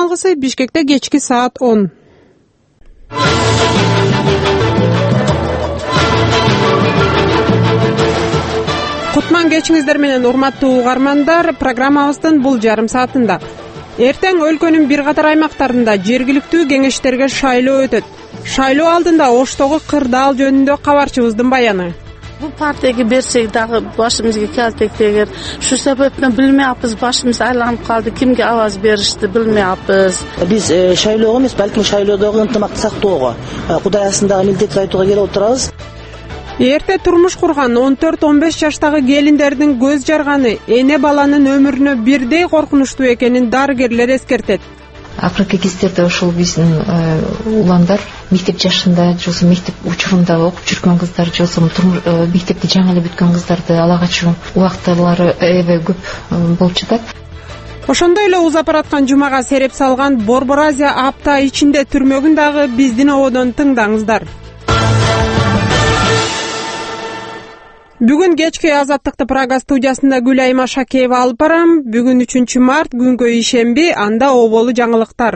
алгысы Бишкекте кечки саат 10. Кутман кечиңиздер менен урматтуу угармандар, программабыздын бул жарым саатында. Эртең өлкөнүн бир катар аймактарында жергиликтүү кеңештерге шайлоо өтөт. Шайлоо алдында Оштогу кырдаал жөнүндө кабарчыбыздын баяны. Bu partiyaga bersak dagı başımızga keldik deger. Şu sebepten bilmeyapız, başımız aylanıp kaldı. Kimge avaz berişti bilmeyapız. Biz şayloo emas, balkim şayloodagı ынтымакты сактоого, Кудай астындагы милдетти айтууга келип отурабыз. Эрте турмуш курган 14-15 жаштагы келиндердин көз жарганы эне баланын өмүрүнө бирдей коркунучтуу экенин дарыгерлер эскертет. Акыркы кездерде ошол биздин уландар мектеп жашында, жосу мектеп учурунда окуп жүргөн кыздар, жосу мектепти жаңы эле бүткөн кыздарды ала качуу убактылары аябай көп болуп жатат. Ошондой эле узап бараткан жумага сереп салган Борбор Азия апта ичинде түрмөгүн дагы биздин ободон тыңдаңыздар. Бүгүн кечки Азаттыкты Прага студиясында Гүлайма Шакеева алып барам. Бүгүн 3 март, күнгө ишемби, анда оболу жаңылыктар.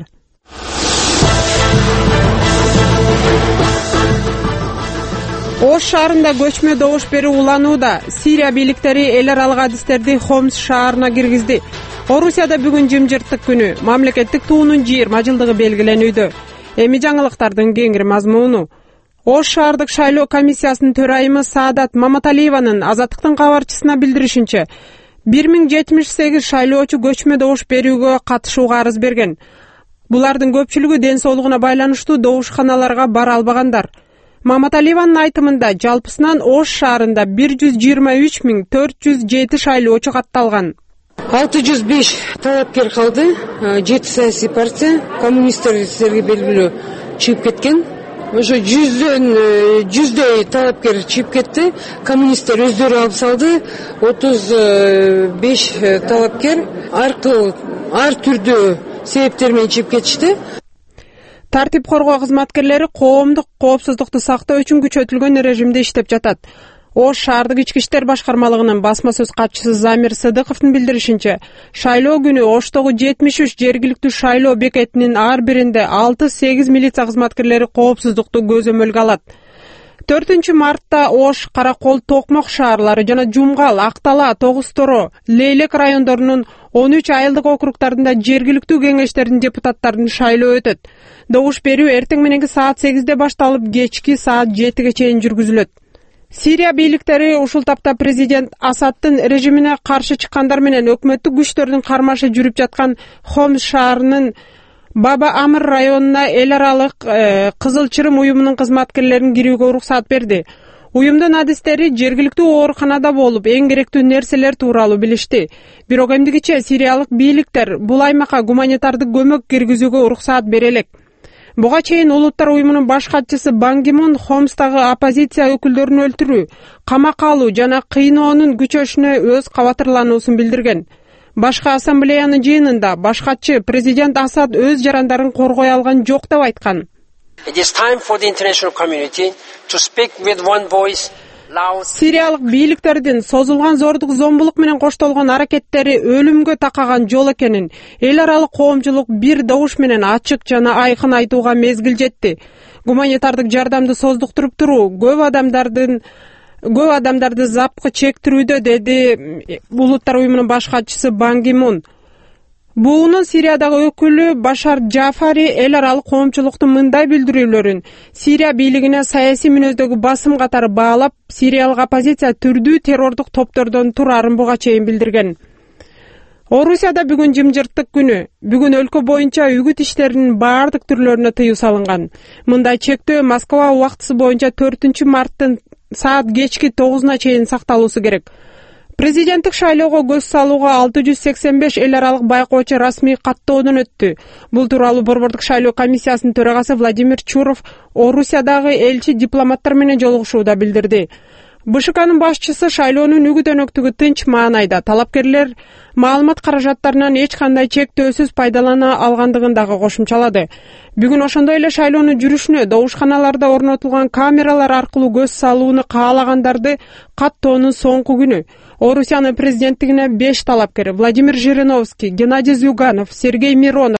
Ош шаарында көчмө добуш берүү уланууда. Сирия бийликтери эл аралык адистерди Хомс шаарына киргизди. Орусияда бүгүн жымжырттык күнү, мамлекеттик туунун 20 жылдыгы белгиленүүдө. Эми жаңылыктардын кеңири мазмуну. Ош шаардык шайлоо комиссиясынын төрайымы Саадат Маматалиеванын Азаттыктын кабарчысына билдиришинче, 1078 шайлоочу көчмө добуш берүүгө катышууга арыз берген. Булардын көпчүлүгү ден соолугуна байланыштуу добушканаларга бара албагандар. Маматалиеванын айтымында жалпысынан Ош шаарында 123.407 шайлоочу катталган. 605 талапкер калды, 7 саясий партия, коммунисттер силерге белгилүү чыгып кеткен. Ошо 100дөй талапкер чыгып кетти, коммунисттер өздөрү алып салды, 35 талапкер ар түрдүү себептер менен чыгып кетишти. Тартип коргоо кызматкерлери коомдук коопсуздукту сактоо үчүн күчөтүлгөн режимде иштеп жатат. Ош шаардык ички иштер башкармалыгынын басма сөз катчысы Замир Сыдыковдун билдиришинче, шайлоо күнү Оштогу 73 жергиликтүү шайлоо бекетинин ар биринде 6-8 милиция кызматкерлери коопсуздукту көзөмөлгө алат. 4 мартта Ош, Каракол, Токмок шаарлары жана Жумгал, Актала, Тогуз-Торо, Лейлек райондорунун 13 айылдык округтарында жергиликтүү кеңештердин депутаттарынын шайлоо өтөт. Добуш берүү эртең мененки саат 8де башталып, кечки саат 7ге чейин жүргүзүлөт. Сирия бийликтери ушул тапта президент Асадтын режимине каршы чыккандар менен өкмөттүк күчтөрдүн кармашы жүрүп жаткан Хомс шаарынын Баба Амыр районуна эл аралык Кызыл Чырым уюмунун кызматкерлерин кирүүгө уруксат берди. Уюмдун адистери жергиликтүү ооруканада болуп, эң керектүү нерселер тууралуу билишти. Бирок эмдигиче сириялык бийликтер бул аймакка гуманитардык көмөк киргизүүгө уруксат бере элек. Буга чейин Улуттар уюмунун баш катчысы Бан Ки Мун Хомстагы оппозиция өкүлдөрүн өлтүрүү, камакка алуу жана кыйноонун күчөшүнө өз кабатырлануусун билдирген. Башкы ассамблеянын жыйынында баш катчы президент Асад өз жарандарын коргой алган жок деп айткан. It is time for the international community to speak with one voice. Сириялык бийликтердин созулган зордук зомбулук менен коштолгон аракеттери өлүмгө такаган жол экенин эл аралык коомчулук бир добуш менен ачык жана айкын айтууга мезгил жетти. Гуманитардык жардамды создуктуруп туруу көп адамдарды запкы чектирүүдө, деди Улуттар уюмунун баш катчысы Бан Ки Мун. Буунун Сириядагы өкүлү Башар Джафари эл аралык коомчулуктун мындай билдирүүлөрүн Сирия бийлигине саясий мүнөздөгү басым катары баалап, сириялык оппозиция түрдүү террордук топтордон турарын буга чейин билдирген. Орусияда бүгүн жымжырттык күнү. Бүгүн өлкө боюнча үгүт иштеринин баардык түрлөрүнө тыюу салынган. Мындай чектөө Москва убактысы боюнча 4 марттын саат кечки 9-на чейин сакталуусу керек. Президенттик шайлоого көз салууга 685 эл аралык байкоочу расмий каттоодон өттү. Бул тууралуу Борбордук шайлоо комиссиясынын төрагасы Владимир Чуров Орусиядагы элчи дипломаттар менен жолугушууда билдирди. БШКнын башчысы шайлоонун үгүт өнөктүгү тынч маанайда, талапкерлер маалымат каражаттарынан эч кандай чектөөсүз пайдалана алгандыгын дагы кошумчалады. Бүгүн ошондой эле шайлоонун жүрүшүнө добушканаларда орнотулган камералар аркылуу көз салууну каалагандарды каттоонун соңку күнү. Орусиянын президенттигине 5 талапкер: Владимир Жириновский, Геннадий Зюганов, Сергей Миронов,